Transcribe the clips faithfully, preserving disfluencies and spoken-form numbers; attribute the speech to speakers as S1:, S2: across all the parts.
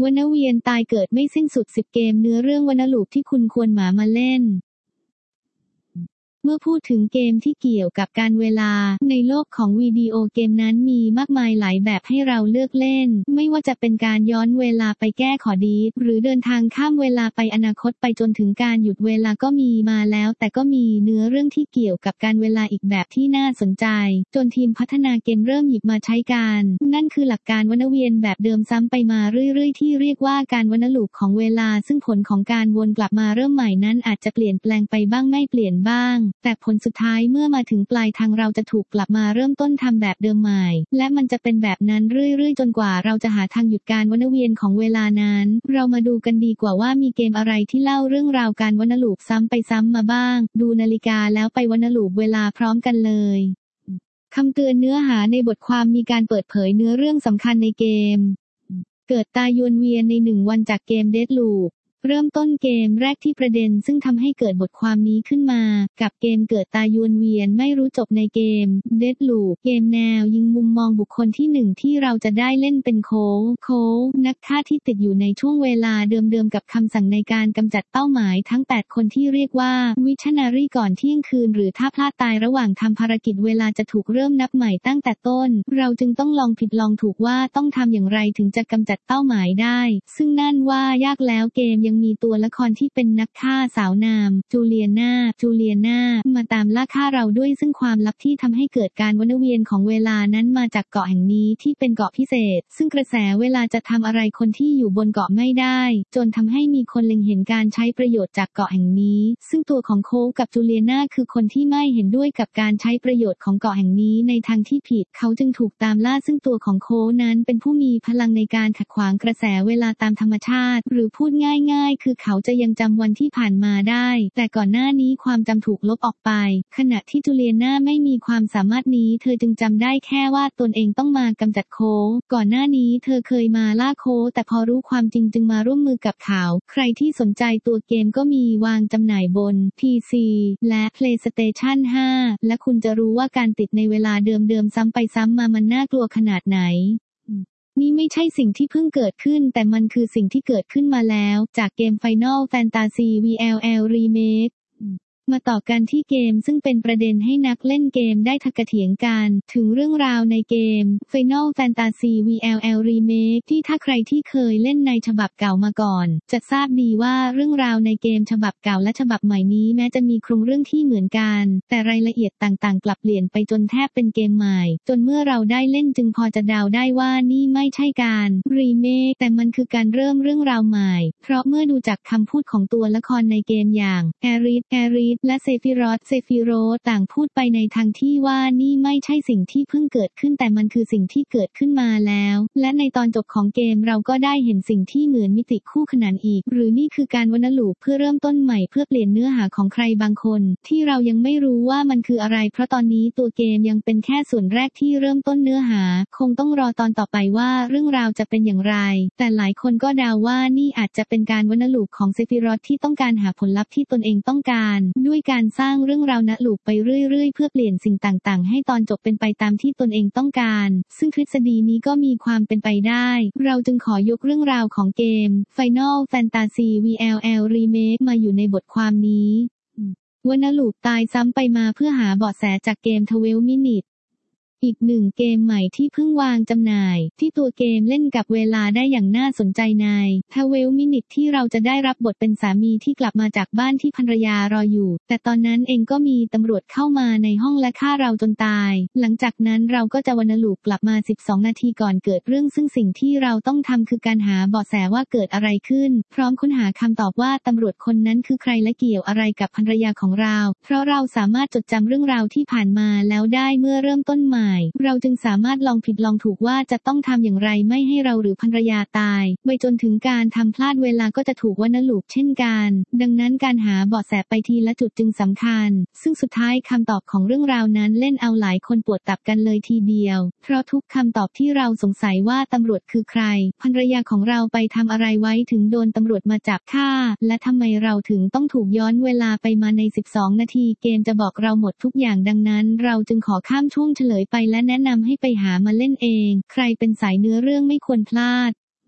S1: วนเวียนตายเกิดไม่สิ้นสุดสิบเกมเนื้อเรื่องวนลูปที่คุณควรหมามาเล่นเมื่อพูดถึงเกมที่เกี่ยวกับการเวลาในโลกของวิดีโอเกมนั้นมีมากมายหลายแบบให้เราเลือกเล่นไม่ว่าจะเป็นการย้อนเวลาไปแก้ขอดีหรือเดินทางข้ามเวลาไปอนาคตไปจนถึงการหยุดเวลาก็มีมาแล้วแต่ก็มีเนื้อเรื่องที่เกี่ยวกับการเวลาอีกแบบที่น่าสนใจจนทีมพัฒนาเกมเริ่มหยิบมาใช้การนั่นคือหลักการวนเวียนแบบเดิมซ้ำไปมาเรื่อยๆที่เรียกว่าการวนลูปของเวลาซึ่งผลของการวนกลับมาเริ่มใหม่นั้นอาจจะเปลี่ยนแปลงไปบ้างไม่เปลี่ยนบ้างแต่ผลสุดท้ายเมื่อมาถึงปลายทางเราจะถูกกลับมาเริ่มต้นทำแบบเดิมใหม่และมันจะเป็นแบบนั้นเรื่อยๆจนกว่าเราจะหาทางหยุดการวนเวียนของเวลานั้นเรามาดูกันดีกว่าว่ามีเกมอะไรที่เล่าเรื่องราวการวนลูปซ้ำไปซ้ำมาบ้างดูนาฬิกาแล้วไปวนลูปเวลาพร้อมกันเลยคำเตือนเนื้อหาในบทความมีการเปิดเผยเนื้อเรื่องสำคัญในเกมเกิดตายวนเวียนในหนึ่งวันจากเกม Deathloopเริ่มต้นเกมแรกที่ประเด็นซึ่งทำให้เกิดบทความนี้ขึ้นมากับเกมเกิดตายวนเวียนไม่รู้จบในเกม Deathloop เกมแนวยิงมุมมองบุคคลที่หนึ่งที่เราจะได้เล่นเป็นโคลโคลนักฆ่าที่ติดอยู่ในช่วงเวลาเดิมๆกับคำสั่งในการกำจัดเป้าหมายทั้งแปดคนที่เรียกว่าวิชันนารีก่อนเที่ยงคืนหรือถ้าพลาดตายระหว่างทำภารกิจเวลาจะถูกเริ่มนับใหม่ตั้งแต่ต้นเราจึงต้องลองผิดลองถูกว่าต้องทำอย่างไรถึงจะกำจัดเป้าหมายได้ซึ่งนั่นว่ายากแล้วเกมยังมีตัวละครที่เป็นนักฆ่าสาวนามจูเลียนาจูเลียนามาตามล่าฆ่าเราด้วยซึ่งความลับที่ทำให้เกิดการวนเวียนของเวลานั้นมาจากเกาะแห่งนี้ที่เป็นเกาะพิเศษซึ่งกระแสเวลาจะทำอะไรคนที่อยู่บนเกาะไม่ได้จนทำให้มีคนเล็งเห็นการใช้ประโยชน์จากเกาะแห่งนี้ซึ่งตัวของโคลกับจูเลียนาคือคนที่ไม่เห็นด้วยกับการใช้ประโยชน์ของเกาะแห่งนี้ในทางที่ผิดเขาจึงถูกตามล่าซึ่งตัวของโคลนั้นเป็นผู้มีพลังในการขัดขวางกระแสเวลาตามธรรมชาติหรือพูดง่ายๆคือเขาจะยังจำวันที่ผ่านมาได้แต่ก่อนหน้านี้ความจำถูกลบออกไปขณะที่จูเลียนาไม่มีความสามารถนี้เธอจึงจำได้แค่ว่าตนเองต้องมากำจัดโคลก่อนหน้านี้เธอเคยมาล่าโคลแต่พอรู้ความจริงจึงมาร่วมมือกับเขาใครที่สนใจตัวเกมก็มีวางจำหน่ายบน พี ซี และ PlayStation ห้า และคุณจะรู้ว่าการติดในเวลาเดิมๆซ้ำไปซ้ำมามันน่ากลัวขนาดไหนนี่ไม่ใช่สิ่งที่เพิ่งเกิดขึ้นแต่มันคือสิ่งที่เกิดขึ้นมาแล้วจากเกม Final Fantasy วี แอล แอล Remakeมาต่อกันที่เกมซึ่งเป็นประเด็นให้นักเล่นเกมได้ถกเถียงกันถึงเรื่องราวในเกม Final Fantasy วี แอล แอล Remake ที่ถ้าใครที่เคยเล่นในฉบับเก่ามาก่อนจะทราบดีว่าเรื่องราวในเกมฉบับเก่าและฉบับใหม่นี้แม้จะมีโครงเรื่องที่เหมือนกันแต่รายละเอียดต่างๆกลับเปลี่ยนไปจนแทบเป็นเกมใหม่จนเมื่อเราได้เล่นจึงพอจะเดาได้ว่านี่ไม่ใช่การ Remake แต่มันคือการเริ่มเรื่องราวใหม่เพราะเมื่อดูจากคำพูดของตัวละครในเกมอย่างแอริสแอริสและเซฟิรอธเซฟิโรธต่างพูดไปในทางที่ว่านี่ไม่ใช่สิ่งที่เพิ่งเกิดขึ้นแต่มันคือสิ่งที่เกิดขึ้นมาแล้วและในตอนจบของเกมเราก็ได้เห็นสิ่งที่เหมือนมิติคู่ขนานอีกหรือนี่คือการวนลูปเพื่อเริ่มต้นใหม่เพื่อเปลี่ยนเนื้อหาของใครบางคนที่เรายังไม่รู้ว่ามันคืออะไรเพราะตอนนี้ตัวเกมยังเป็นแค่ส่วนแรกที่เริ่มต้นเนื้อหาคงต้องรอตอนต่อไปว่าเรื่องราวจะเป็นอย่างไรแต่หลายคนก็เดาว่านี่อาจจะเป็นการวนลูปของเซฟิรอธที่ต้องการหาผลลัพธ์ที่ตนเองต้องการด้วยการสร้างเรื่องราวนะลูปไปเรื่อยๆเพื่อเปลี่ยนสิ่งต่างๆให้ตอนจบเป็นไปตามที่ตนเองต้องการซึ่งทฤษฎีนี้ก็มีความเป็นไปได้เราจึงขอยกเรื่องราวของเกม Final Fantasy วี แอล แอล Remake มาอยู่ในบทความนี้วนลูปตายซ้ำไปมาเพื่อหาเบาะแสจากเกมทเวลว์ Minutesอีกหนึ่งเกมใหม่ที่เพิ่งวางจำหน่ายที่ตัวเกมเล่นกับเวลาได้อย่างน่าสนใจใน ทเวลว์ Minutes ที่เราจะได้รับบทเป็นสามีที่กลับมาจากบ้านที่ภรรยารออยู่แต่ตอนนั้นเองก็มีตำรวจเข้ามาในห้องและฆ่าเราจนตายหลังจากนั้นเราก็จะวนลูปกลับมาสิบสองนาทีก่อนเกิดเรื่องซึ่งสิ่งที่เราต้องทำคือการหาเบาะแสว่าเกิดอะไรขึ้นพร้อมค้นหาคำตอบว่าตำรวจคนนั้นคือใครและเกี่ยวอะไรกับภรรยาของเราเพราะเราสามารถจดจำเรื่องราวที่ผ่านมาแล้วได้เมื่อเริ่มต้นใหม่เราจึงสามารถลองผิดลองถูกว่าจะต้องทำอย่างไรไม่ให้เราหรือภรรยาตายไปจนถึงการทำพลาดเวลาก็จะถูกวนลูปเช่นกันดังนั้นการหาเบาะแสไปทีละจุดจึงสำคัญซึ่งสุดท้ายคำตอบของเรื่องราวนั้นเล่นเอาหลายคนปวดตับกันเลยทีเดียวเพราะทุกคำตอบที่เราสงสัยว่าตำรวจคือใครภรรยาของเราไปทำอะไรไว้ถึงโดนตำรวจมาจับฆ่าและทำไมเราถึงต้องถูกย้อนเวลาไปมาในสิบสองนาทีเกมจะบอกเราหมดทุกอย่างดังนั้นเราจึงขอข้ามช่วงเฉลยไปและแนะนำให้ไปหามาเล่นเองใครเป็นสายเนื้อเรื่องไม่ควรพลาด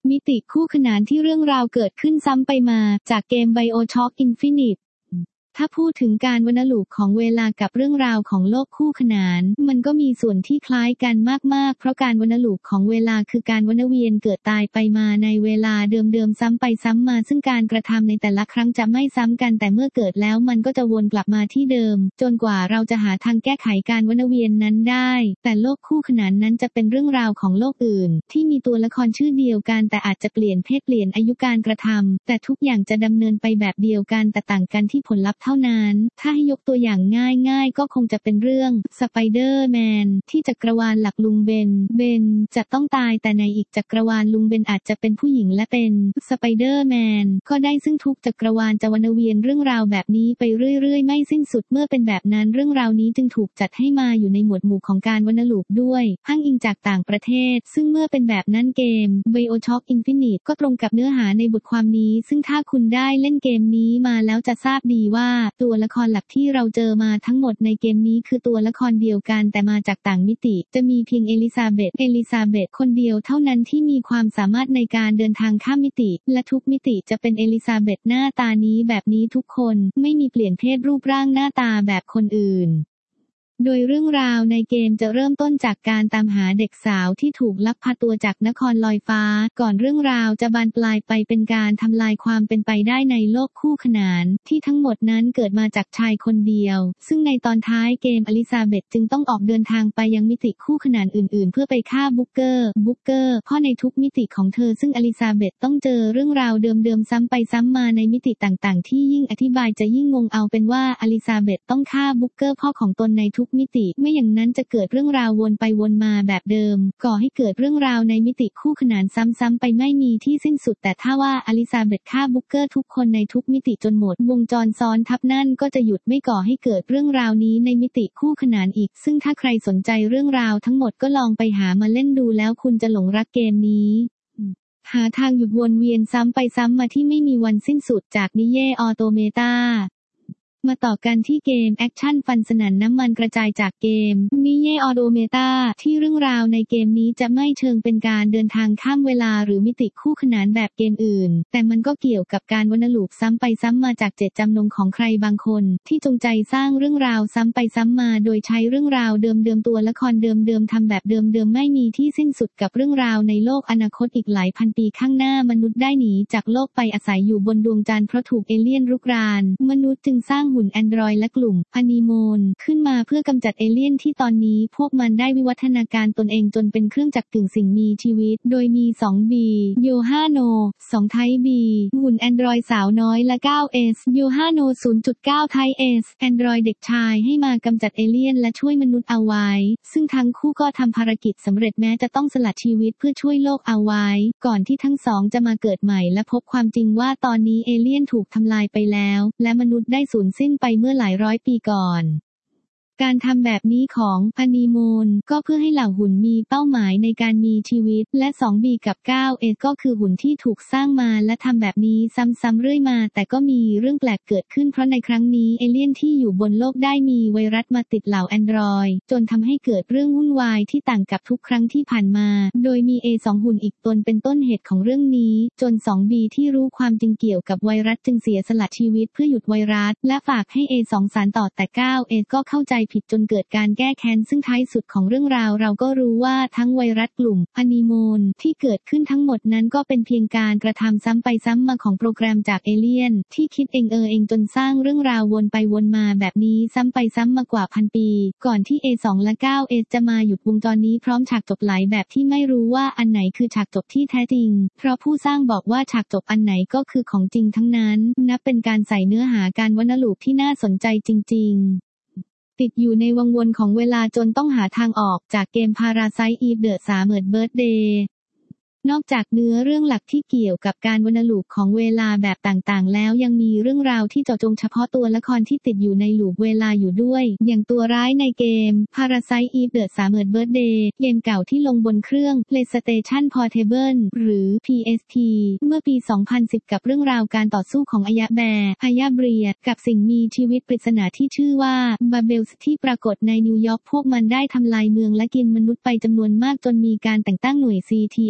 S1: มิติคู่ขนานที่เรื่องราวเกิดขึ้นซ้ำไปมาจากเกม BioShock Infiniteถ้าพูดถึงการวนลูปของเวลากับเรื่องราวของโลกคู่ขนานมันก็มีส่วนที่คล้ายกันมากๆเพราะการวนลูปของเวลาคือการวนเวียนเกิดตายไปมาในเวลาเดิมๆซ้ำไปซ้ำมาซึ่งการกระทำในแต่ละครั้งจะไม่ซ้ำกันแต่เมื่อเกิดแล้วมันก็จะวนกลับมาที่เดิมจนกว่าเราจะหาทางแก้ไขการวนเวียนนั้นได้แต่โลกคู่ขนานนั้นจะเป็นเรื่องราวของโลกอื่นที่มีตัวละครชื่อเดียวกันแต่อาจจะเปลี่ยนเพศเปลี่ยนอายุการกระทำแต่ทุกอย่างจะดำเนินไปแบบเดียวกันแต่ต่างกันที่ผลลัพธ์เท่านั้นถ้าให้ยกตัวอย่างง่ายๆก็คงจะเป็นเรื่องสไปเดอร์แมนที่จักรวาลหลักลุงเบนเบนจะต้องตายแต่ในอีกจักรวาลลุงเบนอาจจะเป็นผู้หญิงและเป็นสไปเดอร์แมนก็ได้ซึ่งทุกจักรวาลจะวนเวียนเรื่องราวแบบนี้ไปเรื่อยๆไม่สิ้นสุดเมื่อเป็นแบบนั้นเรื่องราวนี้จึงถูกจัดให้มาอยู่ในหมวดหมู่ของการวนลูปด้วยอ้างอิงจากต่างประเทศซึ่งเมื่อเป็นแบบนั้นเกม BioShock Infinite ก็ตรงกับเนื้อหาในบทความนี้ซึ่งถ้าคุณได้เล่นเกมนี้มาแล้วจะทราบดีว่าตัวละครหลักที่เราเจอมาทั้งหมดในเกมนี้คือตัวละครเดียวกันแต่มาจากต่างมิติจะมีเพียงเอลิซาเบธเอลิซาเบธคนเดียวเท่านั้นที่มีความสามารถในการเดินทางข้ามมิติและทุกมิติจะเป็นเอลิซาเบธหน้าตานี้แบบนี้ทุกคนไม่มีเปลี่ยนเพศรูปร่างหน้าตาแบบคนอื่นโดยเรื่องราวในเกมจะเริ่มต้นจากการตามหาเด็กสาวที่ถูกลักพาตัวจากนครลอยฟ้าก่อนเรื่องราวจะบานปลายไปเป็นการทำลายความเป็นไปได้ในโลกคู่ขนานที่ทั้งหมดนั้นเกิดมาจากชายคนเดียวซึ่งในตอนท้ายเกมอลิซาเบธจึงต้องออกเดินทางไปยังมิติคู่ขนานอื่นๆเพื่อไปฆ่าบุ๊กเกอร์บุ๊กเกอร์เพราะในทุกมิติของเธอซึ่งอลิซาเบธต้องเจอเรื่องราวเดิมๆซ้ำไปซ้ำมาในมิติต่างๆที่ยิ่งอธิบายจะยิ่งงงเอาเป็นว่าอลิซาเบธต้องฆ่าบุ๊กเกอร์พ่อของตนในทุกมิติไม่อย่างนั้นจะเกิดเรื่องราววนไปวนมาแบบเดิมก่อให้เกิดเรื่องราวในมิติคู่ขนานซ้ำๆไปไม่มีที่สิ้นสุดแต่ถ้าว่าอลิซาเบธฆ่าบุ๊กเกอร์ทุกคนในทุกมิติจนหมดวงจรซ้อนทับนั่นก็จะหยุดไม่ก่อให้เกิดเรื่องราวนี้ในมิติคู่ขนานอีกซึ่งถ้าใครสนใจเรื่องราวทั้งหมดก็ลองไปหามาเล่นดูแล้วคุณจะหลงรักเกมนี้หาทางหยุดวนเวียนซ้ำไปซ้ำมาที่ไม่มีวันสิ้นสุดจากนิเย่ออโตเมตามาต่อกันที่เกมแอคชั่นฟันสนั่นน้ำมันกระจายจากเกมนิเย่ออโตเมตาที่เรื่องราวในเกมนี้จะไม่เชิงเป็นการเดินทางข้ามเวลาหรือมิติคู่ขนานแบบเกมอื่นแต่มันก็เกี่ยวกับการวนลูปซ้ำไปซ้ำมาจากเจตจำนงของใครบางคนที่จงใจสร้างเรื่องราวซ้ำไปซ้ำมาโดยใช้เรื่องราวเดิมๆตัวละครเดิมๆทำแบบเดิมๆไม่มีที่สิ้นสุดกับเรื่องราวในโลกอนาคตอีกหลายพันปีข้างหน้ามนุษย์ได้หนีจากโลกไปอาศัยอยู่บนดวงจันทร์เพราะถูกเอเลี่ยนรุกรานมนุษย์จึงสร้างหุ่นแอนดรอยด์และกลุ่มอนิโมนขึ้นมาเพื่อกำจัดเอเลี่ยนที่ตอนนี้พวกมันได้วิวัฒนาการตนเองจนเป็นเครื่องจักรกึ่งสิ่งมีชีวิตโดยมี สอง บี โยฮาโน สอง ไทป์ B หุ่นแอนดรอยด์สาวน้อยและ เก้า เอส โยฮาโน ศูนย์จุดเก้า ไทป์ S แอนดรอยด์เด็กชายให้มากำจัดเอเลี่ยนและช่วยมนุษย์เอาไว้ซึ่งทั้งคู่ก็ทำภารกิจสำเร็จแม้จะต้องสละชีวิตเพื่อช่วยโลกเอาไว้ก่อนที่ทั้งสองจะมาเกิดใหม่และพบความจริงว่าตอนนี้เอเลี่ยนถูกทำลายไปแล้วและมนุษย์ได้สูญสิ้นไปเมื่อหลายร้อยปีก่อนการทำแบบนี้ของอนิโมนก็เพื่อให้เหล่าหุ่นมีเป้าหมายในการมีชีวิตและ สอง บี กับ เก้า เอส ก็คือหุ่นที่ถูกสร้างมาและทำแบบนี้ซ้ำๆเรื่อยมาแต่ก็มีเรื่องแปลกเกิดขึ้นเพราะในครั้งนี้เอเลี่ยนที่อยู่บนโลกได้มีไวรัสมาติดเหล่าแอนดรอยด์จนทำให้เกิดเรื่องวุ่นวายที่ต่างกับทุกครั้งที่ผ่านมาโดยมี เอ สอง หุ่นอีกตนเป็นต้นเหตุของเรื่องนี้จน สอง บี ที่รู้ความจริงเกี่ยวกับไวรัสจึงเสียสละชีวิตเพื่อหยุดไวรัสและฝากให้ เอ สอง สานต่อแต่ เก้า เอส ก็เข้าใจผิดจนเกิดการแก้แค้นซึ่งท้ายสุดของเรื่องราวเราก็รู้ว่าทั้งไวรัสกลุ่มอนิโมนที่เกิดขึ้นทั้งหมดนั้นก็เป็นเพียงการกระทำซ้ำไปซ้ำมาของโปรแกรมจากเอเลี่ยนที่คิดเองเออเองจนสร้างเรื่องราววนไปวนมาแบบนี้ซ้ำไปซ้ำมากว่าพันปีก่อนที่ เอ สอง และ เก้า เอส จะมาหยุดวงจรนี้พร้อมฉากจบหลายแบบที่ไม่รู้ว่าอันไหนคือฉากจบที่แท้จริงเพราะผู้สร้างบอกว่าฉากจบอันไหนก็คือของจริงทั้งนั้นนับเป็นการใส่เนื้อหาการวนลูปที่น่าสนใจจริงๆติดอยู่ในวังวนของเวลาจนต้องหาทางออกจากเกม Parasite Eve The Third Birthday นอกจากเนื้อเรื่องหลักที่เกี่ยวกับการวนลูปของเวลาแบบต่างๆแล้วยังมีเรื่องราวที่เจาะจงเฉพาะตัวละครที่ติดอยู่ในลูปเวลาอยู่ด้วยอย่างตัวร้ายในเกม Parasite Eve The Third Birthday เกมเก่าที่ลงบนเครื่อง PlayStation Portable หรือ พี เอส พี เมื่อปี สองพันสิบ กับเรื่องราวการต่อสู้ของอายะแบร์อายะเบรียดกับสิ่งมีชีวิตปริศนาที่ชื่อว่าบาเบลส์ที่ปรากฏในนิวยอร์กพวกมันได้ทำลายเมืองและกินมนุษย์ไปจำนวนมากจนมีการแต่งตั้งหน่วย ซี ที ไอ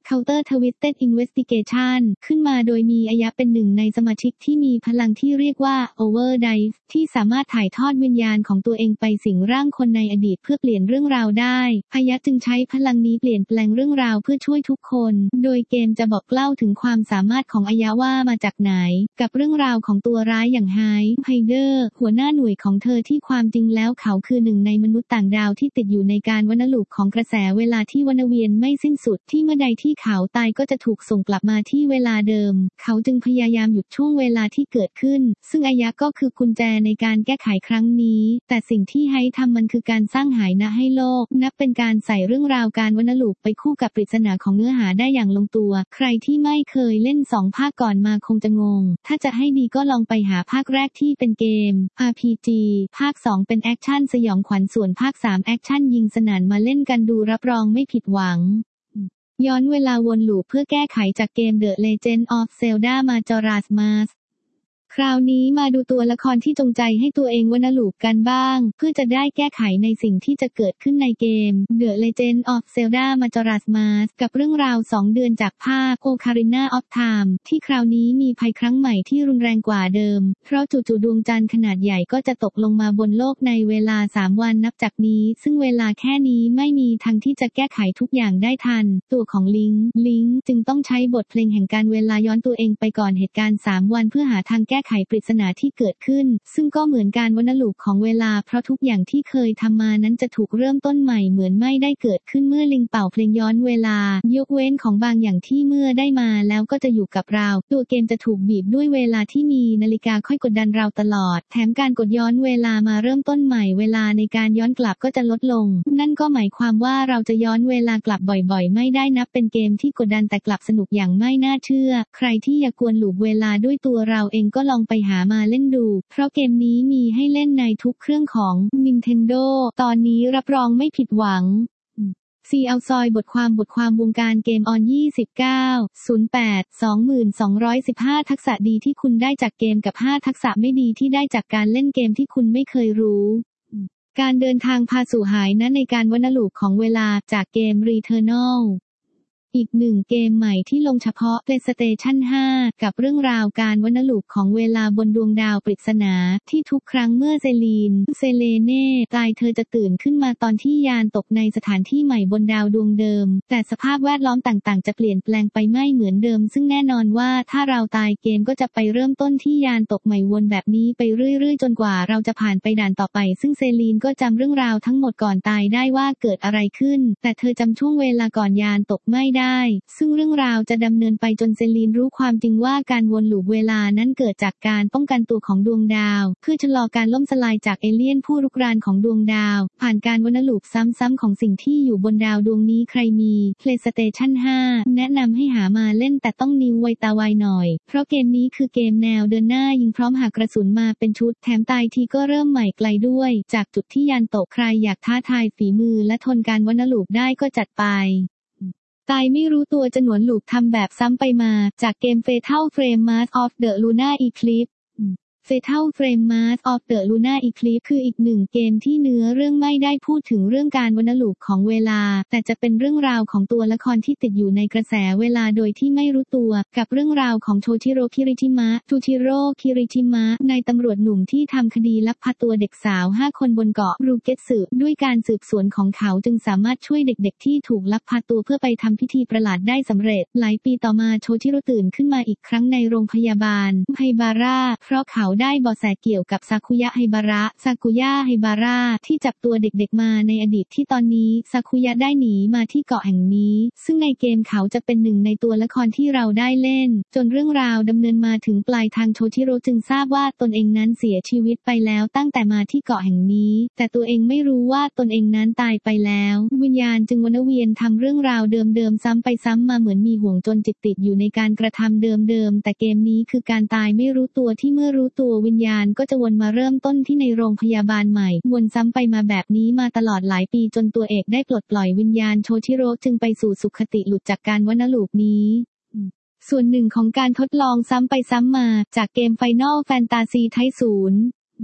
S1: Counter Twisted Investigation ขึ้นมาโดยมีอายะเป็นหนึ่งในสมาชิกที่มีพลังที่เรียกว่า Overdrive ที่สามารถถ่ายทอดวิญญาณของตัวเองไปสิงร่างคนในอดีตเพื่อเปลี่ยนเรื่องราวได้อายะจึงใช้พลังนี้เปลี่ยนแปลงเรื่องราวเพื่อช่วยทุกคนโดยเกมจะบอกเล่าถึงความสามารถของอายะว่ามาจากไหนกับเรื่องราวของตัวร้ายอย่างไฮไฮเดอร์หัวหน้าหน่วยของเธอที่ความจริงแล้วเขาคือหนึ่งในมนุษย์ต่างดาวที่ติดอยู่ในการวนลูปของกระแสเวลาที่วนเวียนไม่สิ้นสุดที่เมื่อใดที่เขาตายก็จะถูกส่งกลับมาที่เวลาเดิมเขาจึงพยายามหยุดช่วงเวลาที่เกิดขึ้นซึ่งอายะก็คือกุญแจในการแก้ไขครั้งนี้แต่สิ่งที่ไฮทำมันคือการสร้างหายนะให้โลกนับเป็นการใส่เรื่องราวการวนลูปไปคู่กับปริศนาของเนื้อหาได้อย่างลงตัวใครที่ไม่เคยเล่นสองภาคก่อนมาคงจะงงถ้าจะให้ดีก็ลองไปหาภาคแรกที่เป็นเกม อาร์ พี จี ภาคสองเป็นแอคชั่นสยองขวัญส่วนภาคสามแอคชั่นยิงสนั่นมาเล่นกันดูรับรองไม่ผิดหวังย้อนเวลาวนลูปเพื่อแก้ไขจากเกม The Legend of Zelda Majora's Maskคราวนี้มาดูตัวละครที่จงใจให้ตัวเองวนลูปกันบ้างเพื่อจะได้แก้ไขในสิ่งที่จะเกิดขึ้นในเกม The Legend of Zelda Majora's Mask กับเรื่องราวสองเดือนจากภาค Ocarina of Time ที่คราวนี้มีภัยครั้งใหม่ที่รุนแรงกว่าเดิมเพราะจู่ๆดวงจันทร์ขนาดใหญ่ก็จะตกลงมาบนโลกในเวลาสามวันนับจากนี้ซึ่งเวลาแค่นี้ไม่มีทางที่จะแก้ไขทุกอย่างได้ทันตัวของลิงลิงจึงต้องใช้บทเพลงแห่งการเวลาย้อนตัวเองไปก่อนเหตุการณ์สามวันเพื่อหาทางแก้ไขปริศนาที่เกิดขึ้นซึ่งก็เหมือนการวนลูปของเวลาเพราะทุกอย่างที่เคยทำมานั้นจะถูกเริ่มต้นใหม่เหมือนไม่ได้เกิดขึ้นเมื่อลิงเป่าเพลงย้อนเวลายกเว้นของบางอย่างที่เมื่อได้มาแล้วก็จะอยู่กับเราตัวเกมจะถูกบีบด้วยเวลาที่มีนาฬิกาค่อยกดดันเราตลอดแถมการกดย้อนเวลามาเริ่มต้นใหม่เวลาในการย้อนกลับก็จะลดลงนั่นก็หมายความว่าเราจะย้อนเวลากลับบ่อยๆไม่ได้นับเป็นเกมที่กดดันแต่กลับสนุกอย่างไม่น่าเชื่อใครที่อยากกวนลูปเวลาด้วยตัวเราเองก็ลองไปหามาเล่นดูเพราะเกมนี้มีให้เล่นในทุกเครื่องของ Nintendo ตอนนี้รับรองไม่ผิดหวังซีเอาซอยบทความบทความวงการเกมออนยี่สิบเก้า ศูนย์แปด สองพันสองร้อยสิบห้า ทักษะดีที่คุณได้จากเกมกับห้าทักษะไม่ดีที่ได้จากการเล่นเกมที่คุณไม่เคยรู้การเดินทางพาสู่หายนะในการวนลูปของเวลาจากเกม Returnalอีกหนึ่งเกมใหม่ที่ลงเฉพาะ PlayStation ห้า กับเรื่องราวการวนลูปของเวลาบนดวงดาวปริศนาที่ทุกครั้งเมื่อเซลีนเซเลเน่ตายเธอจะตื่นขึ้นมาตอนที่ยานตกในสถานที่ใหม่บนดาวดวงเดิมแต่สภาพแวดล้อมต่างๆจะเปลี่ยนแปลงไปไม่เหมือนเดิมซึ่งแน่นอนว่าถ้าเราตายเกมก็จะไปเริ่มต้นที่ยานตกใหม่วนแบบนี้ไปเรื่อยๆจนกว่าเราจะผ่านไปด่านต่อไปซึ่งเซลีนก็จำเรื่องราวทั้งหมดก่อนตายได้ว่าเกิดอะไรขึ้นแต่เธอจำช่วงเวลาก่อนยานตกไม่ได้ซึ่งเรื่องราวจะดำเนินไปจนเซลีนรู้ความจริงว่าการวนลูปเวลานั้นเกิดจากการป้องกันตัวของดวงดาวเพื่อชะลอการล่มสลายจากเอเลี่ยนผู้รุกรานของดวงดาวผ่านการวนลูปซ้ำๆของสิ่งที่อยู่บนดาวดวงนี้ใครมี PlayStation ห้า แนะนำให้หามาเล่นแต่ต้องนิ้วไวตาไวหน่อยเพราะเกมนี้คือเกมแนวเดินหน้ายิงพร้อมหากระสุนมาเป็นชุดแถมตายทีก็เริ่มใหม่ไกลด้วยจากจุดที่ยานตกใครอยากท้าทายฝีมือและทนการวนลูปได้ก็จัดไปตายไม่รู้ตัวจะหนวนลูปทำแบบซ้ำไปมาจากเกม Fatal Frame Mask of the Lunar Eclipse Fatal Frame Mask of the Lunar Eclipse คืออีกหนึ่งเกมที่เนื้อเรื่องไม่ได้พูดถึงเรื่องการวนลูปของเวลาแต่จะเป็นเรื่องราวของตัวละครที่ติดอยู่ในกระแสเวลาโดยที่ไม่รู้ตัวกับเรื่องราวของโชชิโร่คิริชิมะชูชิโร่คิริชิมะนายตำรวจหนุ่มที่ทำคดีลักพาตัวเด็กสาวห้าคนบนเกาะรูเกตสึด้วยการสืบสวนของเขาจึงสามารถช่วยเด็กๆที่ถูกลักพาตัวเพื่อไปทำพิธีประหลาดได้สำเร็จหลายปีต่อมาโชชิโร่ตื่นขึ้นมาอีกครั้งในโรงพยาบาลไฮบาระเพราะเขาได้เบาะแสเกี่ยวกับซากุยะไฮบาระซากุยะไฮบาระที่จับตัวเด็กๆมาในอดีตที่ตอนนี้ซากุยะได้หนีมาที่เกาะแห่งนี้ซึ่งในเกมเขาจะเป็นหนึ่งในตัวละครที่เราได้เล่นจนเรื่องราวดำเนินมาถึงปลายทางโชชิโร่จึงทราบว่าตนเองนั้นเสียชีวิตไปแล้วตั้งแต่มาที่เกาะแห่งนี้แต่ตัวเองไม่รู้ว่าตนเองนั้นตายไปแล้ววิญญาณจึงวนเวียนทำเรื่องราวเดิมๆซ้ำไปซ้ำมาเหมือนมีห่วงจนจิตติดอยู่ในการกระทำเดิมๆแต่เกมนี้คือการตายไม่รู้ตัวที่เมื่อรู้ตัววิญญาณก็จะวนมาเริ่มต้นที่ในโรงพยาบาลใหม่วนซ้ำไปมาแบบนี้มาตลอดหลายปีจนตัวเอกได้ปลดปล่อยวิญญาณโชชิโร่จึงไปสู่สุคติหลุดจากการวนลูปนี้ส่วนหนึ่งของการทดลองซ้ำไปซ้ำมาจากเกม Final Fantasy ไทป์ศูนย์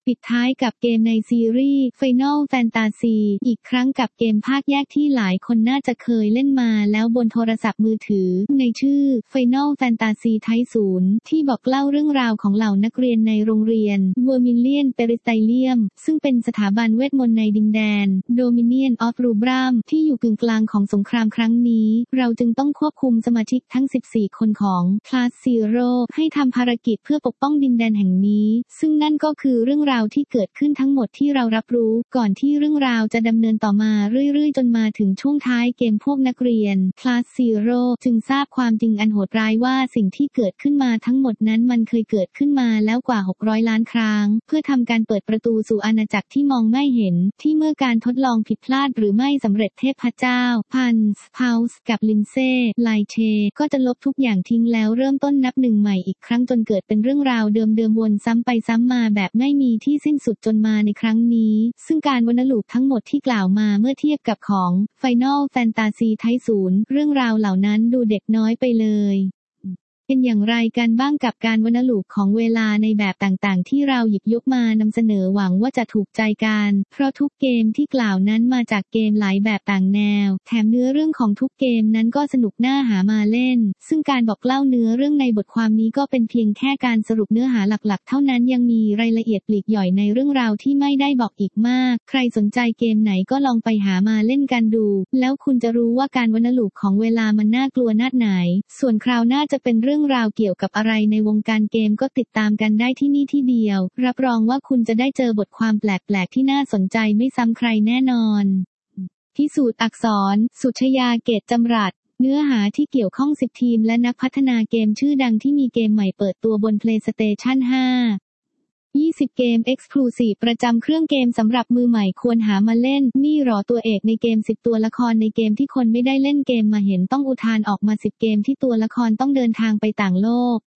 S1: ปิดท้ายกับเกมในซีรีส์ Final Fantasy อีกครั้งกับเกมภาคแยกที่หลายคนน่าจะเคยเล่นมาแล้วบนโทรศัพท์มือถือในชื่อ Final Fantasy ไทป์ ศูนย์ที่บอกเล่าเรื่องราวของเหล่านักเรียนในโรงเรียน Vermilion Peristallium ซึ่งเป็นสถาบันเวทมนต์ในดินแดน Dominion of Rubram ที่อยู่กึ่งกลางของสงครามครั้งนี้เราจึงต้องควบคุมสมาชิกทั้งสิบสี่คนของ Class Zero ให้ทำภารกิจเพื่อปกป้องดินแดนแห่งนี้ซึ่งนั่นก็คือเรื่องราวที่เกิดขึ้นทั้งหมดที่เรารับรู้ก่อนที่เรื่องราวจะดำเนินต่อมาเรื่อยๆจนมาถึงช่วงท้ายเกมพวกนักเรียน Class Zero จึงทราบความจริงอันโหดร้ายว่าสิ่งที่เกิดขึ้นมาทั้งหมดนั้นมันเคยเกิดขึ้นมาแล้วกว่าหกร้อยล้านครั้งเพื่อทำการเปิดประตูสู่อาณาจักรที่มองไม่เห็นที่เมื่อการทดลองผิดพลาดหรือไม่สำเร็จเทพเจ้าพันส์พาวส์กับลินเซ่ไลเชก็จะลบทุกอย่างทิ้งแล้วเริ่มต้นนับหนึ่งใหม่อีกครั้งจนเกิดเป็นเรื่องราวเดิมๆวนซ้ำไปซ้ำมาแบบไม่มีที่สิ้นสุดจนมาในครั้งนี้ซึ่งการวนลูปทั้งหมดที่กล่าวมาเมื่อเทียบกับของ Final Fantasy ไทป์ ศูนย์เรื่องราวเหล่านั้นดูเด็กน้อยไปเลยเป็นอย่างไรกันบ้างกับการวนลูปของเวลาในแบบต่างๆที่เราหยิบยกมานำเสนอหวังว่าจะถูกใจกันเพราะทุกเกมที่กล่าวนั้นมาจากเกมหลายแบบต่างแนวแถมเนื้อเรื่องของทุกเกมนั้นก็สนุกน่าหามาเล่นซึ่งการบอกเล่าเนื้อเรื่องในบทความนี้ก็เป็นเพียงแค่การสรุปเนื้อหาหลักๆเท่านั้นยังมีรายละเอียดปลีกย่อยในเรื่องราวที่ไม่ได้บอกอีกมากใครสนใจเกมไหนก็ลองไปหามาเล่นกันดูแล้วคุณจะรู้ว่าการวนลูปของเวลามันน่ากลัวนาดไหนส่วนคราวหน้าจะเป็นเรื่องราวเกี่ยวกับอะไรในวงการเกมก็ติดตามกันได้ที่นี่ที่เดียวรับรองว่าคุณจะได้เจอบทความแปลกๆที่น่าสนใจไม่ซ้ำใครแน่นอนพิสูจน์อักษรสุชยาเกตจำรัดเนื้อหาที่เกี่ยวข้องสิบทีมและนักพัฒนาเกมชื่อดังที่มีเกมใหม่เปิดตัวบน PlayStation ห้า ยี่สิบเกม Exclusive ประจำเครื่องเกมสำหรับมือใหม่ควรหามาเล่นนี่หรอตัวเอกในเกมสิบตัวละครในเกมที่คนไม่ได้เล่นเกมมาเห็นต้องอุทานออกมาสิบเกมที่ตัวละครต้องเดินทางไปต่างโลก